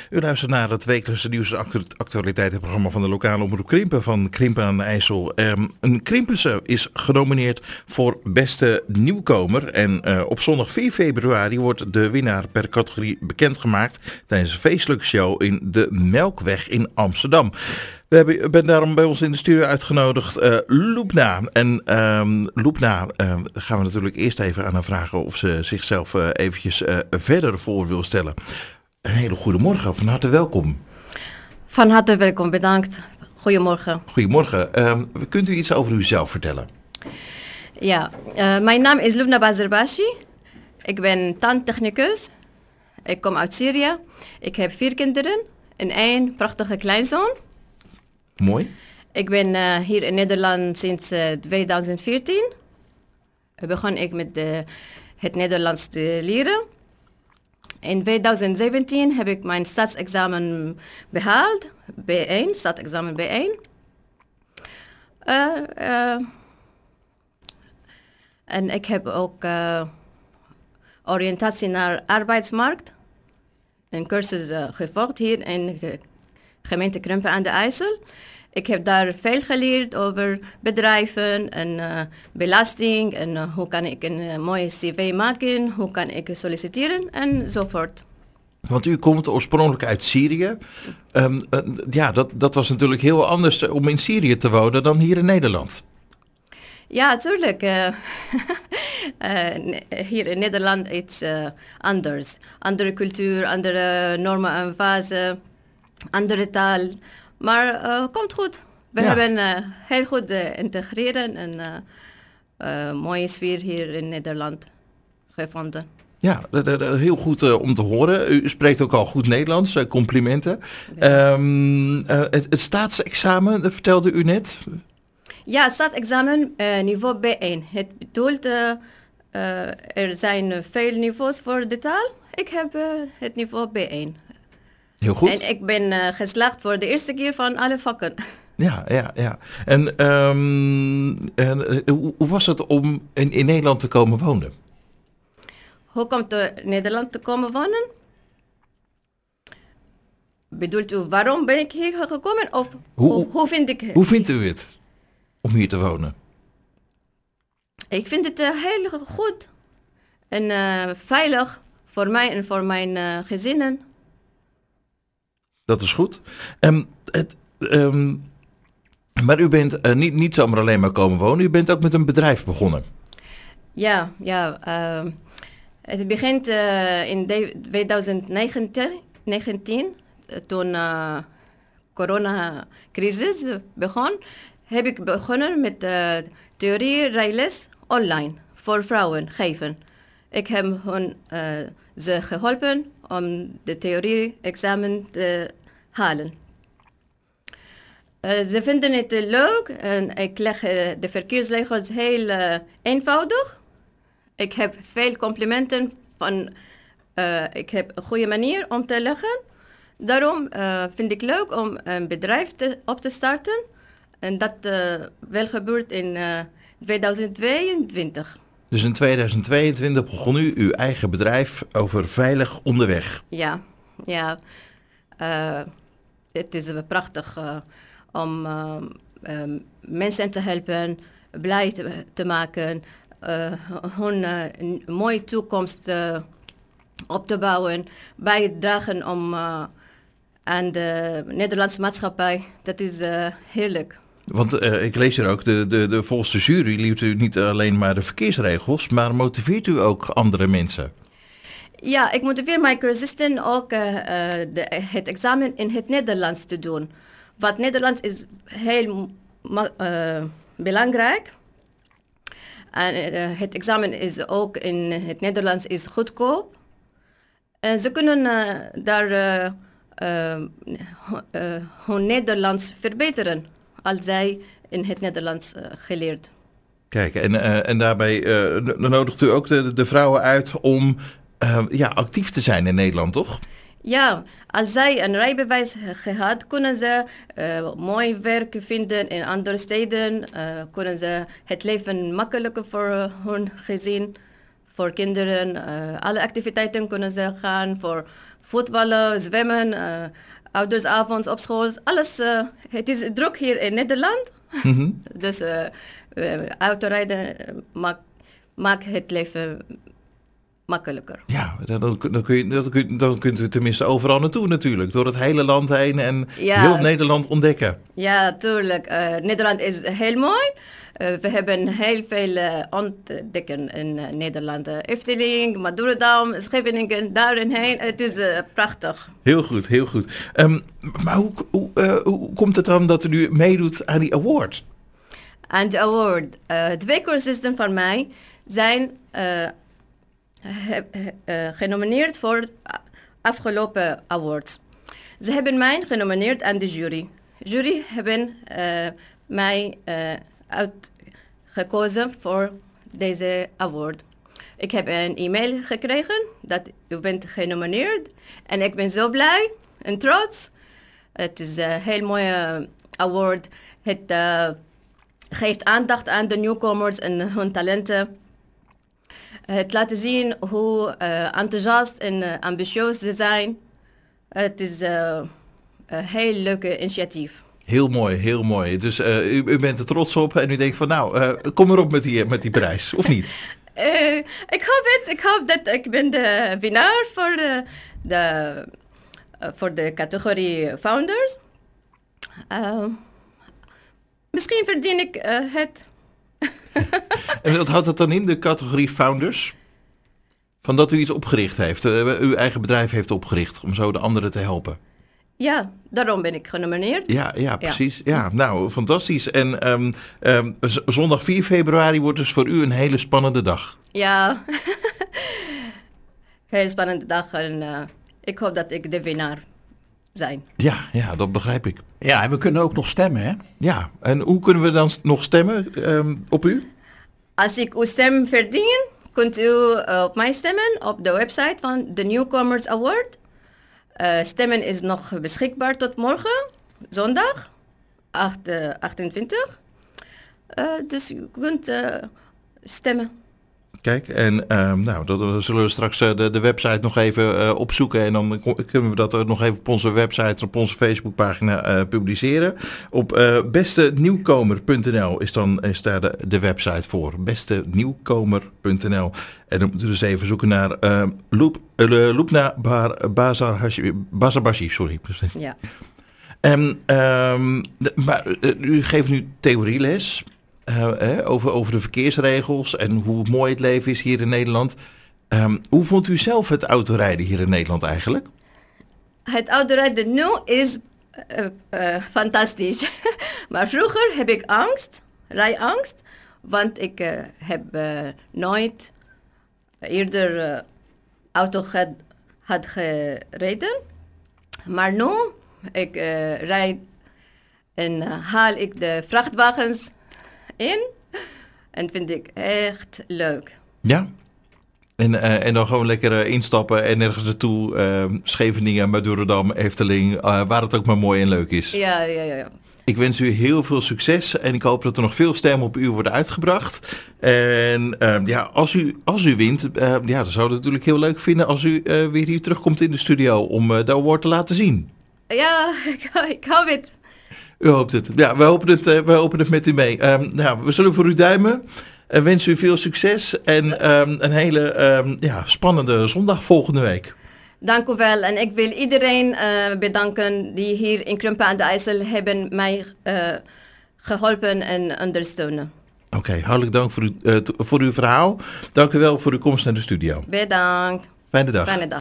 U luistert naar het wekelijkse nieuws- en actualiteitenprogramma van de lokale omroep Krimpen van Krimpen aan de IJssel. Een Krimpense is genomineerd voor beste nieuwkomer. En op zondag 4 februari wordt de winnaar per categorie bekendgemaakt tijdens een feestelijke show in de Melkweg in Amsterdam. We ben daarom bij ons in de studio uitgenodigd Loebna. En Loebna gaan we natuurlijk eerst even aan haar vragen of ze zichzelf eventjes verder voor wil stellen. Een hele goede morgen, van harte welkom. Van harte welkom, bedankt. Goedemorgen. Goedemorgen. Kunt u iets over uzelf vertellen? Ja, mijn naam is Loebna Bazerbashi. Ik ben tandtechnicus. Ik kom uit Syrië. Ik heb 4 kinderen en 1 prachtige kleinzoon. Mooi. Ik ben hier in Nederland sinds 2014. Begon ik met het Nederlands te leren. In 2017 heb ik mijn staatsexamen behaald. B1, staatsexamen B1. En ik heb ook oriëntatie naar arbeidsmarkt. Een cursus gevolgd hier in gemeente Krimpen aan de IJssel. Ik heb daar veel geleerd over bedrijven en belasting en hoe kan ik een mooie cv maken, hoe kan ik solliciteren enzovoort. Want u komt oorspronkelijk uit Syrië. Dat was natuurlijk heel anders om in Syrië te wonen dan hier in Nederland. Ja, natuurlijk. Hier in Nederland is anders. Andere cultuur, andere normen en fasen, andere taal. Maar komt goed. We hebben heel goed integreren en mooie sfeer hier in Nederland gevonden. Ja, heel goed om te horen. U spreekt ook al goed Nederlands, complimenten. Ja. Het staatsexamen, dat vertelde u net. Ja, staatsexamen niveau B1. Het bedoelt, er zijn veel niveaus voor de taal. Ik heb het niveau B1. Heel goed. En ik ben geslaagd voor de eerste keer van alle vakken. Ja. En hoe was het om in Nederland te komen wonen? Hoe komt u in Nederland te komen wonen? Bedoelt u waarom ben ik hier gekomen? Of hoe vind ik... Hoe vindt u het om hier te wonen? Ik vind het heel goed. En veilig voor mij en voor mijn gezinnen. Dat is goed. Maar u bent niet zomaar alleen maar komen wonen. U bent ook met een bedrijf begonnen. Ja. Het begint in 2019, toen coronacrisis begon. Heb ik begonnen met theorie rijles online voor vrouwen geven. Ik heb ze geholpen om de theorie-examen te halen. Ze vinden het leuk en ik leg de verkeersregels heel eenvoudig. Ik heb veel complimenten van, ik heb een goede manier om te leggen. Daarom vind ik leuk om een bedrijf op te starten. En dat wel gebeurt in 2022. Dus in 2022 begon u uw eigen bedrijf over veilig onderweg. Ja. Het is prachtig om mensen te helpen, blij te maken, hun mooie toekomst op te bouwen, bijdragen om aan de Nederlandse maatschappij. Dat is heerlijk. Want ik lees hier ook, volgens de jury leert u niet alleen maar de verkeersregels, maar motiveert u ook andere mensen? Ja, ik motiveer mijn cursisten ook het examen in het Nederlands te doen. Want Nederlands is heel belangrijk. En het examen is ook in het Nederlands is goedkoop. En ze kunnen daar hun Nederlands verbeteren als zij in het Nederlands geleerd. Kijk, en daarbij nodigt u ook de vrouwen uit om actief te zijn in Nederland, toch? Ja, als zij een rijbewijs gehad, kunnen ze mooi werk vinden in andere steden. Kunnen ze het leven makkelijker voor hun gezin, voor kinderen. Alle activiteiten kunnen ze gaan voetballen, zwemmen, oudersavond op school. Alles, het is druk hier in Nederland. Dus autorijden maakt het leven makkelijker. Ja, dan kunt u tenminste overal naartoe natuurlijk. Door het hele land heen en heel Nederland ontdekken. Ja, tuurlijk. Nederland is heel mooi. We hebben heel veel ontdekken in Nederland. Efteling, Madurodam, Scheveningen, daar en heen. Het is prachtig. Heel goed, heel goed. Maar hoe komt het dan dat u nu meedoet aan die award? Aan de award. 2 cursisten van mij zijn genomineerd voor afgelopen awards. Ze hebben mij genomineerd aan de jury. Jury hebben mij uitgekozen voor deze award. Ik heb een e-mail gekregen dat u bent genomineerd en ik ben zo blij en trots. Het is een heel mooie award. Het geeft aandacht aan de nieuwkomers en hun talenten. Het laat zien hoe enthousiast en ambitieus ze zijn. Het is een heel leuk initiatief. Heel mooi, heel mooi. Dus u bent er trots op en u denkt van nou, kom erop met die prijs, of niet? Ik hoop het. Ik hoop dat ik ben de winnaar voor de categorie Founders. Misschien verdien ik het. En wat houdt dat dan in, de categorie Founders? Van dat u iets opgericht heeft, uw eigen bedrijf heeft opgericht om zo de anderen te helpen. Ja, daarom ben ik genomineerd. Ja, precies. Ja, nou, fantastisch. En zondag 4 februari wordt dus voor u een hele spannende dag. Ja, heel spannende dag en ik hoop dat ik de winnaar zijn. Ja, dat begrijp ik. Ja, en we kunnen ook nog stemmen, hè? Ja, en hoe kunnen we dan nog stemmen op u? Als ik uw stem verdien, kunt u op mij stemmen op de website van de Newcomers Award. Stemmen is nog beschikbaar tot morgen, zondag, 28. Dus u kunt stemmen. Kijk, en nou, dat zullen we straks de website nog even opzoeken. En dan kunnen we dat nog even op onze website, op onze Facebookpagina publiceren. Op bestenieuwkomer.nl is daar de website voor. bestenieuwkomer.nl. En dan moeten we dus even zoeken naar Lubna Basabashi, sorry. Ja. Maar u geeft nu theorieles. Over de verkeersregels en hoe mooi het leven is hier in Nederland. Hoe vond u zelf het autorijden hier in Nederland eigenlijk? Het autorijden nu is fantastisch. Maar vroeger heb ik rijangst, want ik heb nooit eerder auto had gereden. Maar nu, ik rijd en haal ik de vrachtwagens in en vind ik echt leuk. Ja? En dan gewoon lekker instappen en nergens naartoe. Scheveningen, Madurodam, Efteling, waar het ook maar mooi en leuk is. Ja. Ik wens u heel veel succes en ik hoop dat er nog veel stemmen op u worden uitgebracht. En als u wint, dan zouden we het natuurlijk heel leuk vinden als u weer hier terugkomt in de studio om de award te laten zien. Ja, ik hoop het. U hoopt het. Ja, we hopen het met u mee. We zullen voor u duimen. Wensen u veel succes en een hele spannende zondag volgende week. Dank u wel. En ik wil iedereen bedanken die hier in Krimpen aan de IJssel hebben mij geholpen en ondersteunen. Oké, hartelijk dank voor uw verhaal. Dank u wel voor uw komst naar de studio. Bedankt. Fijne dag.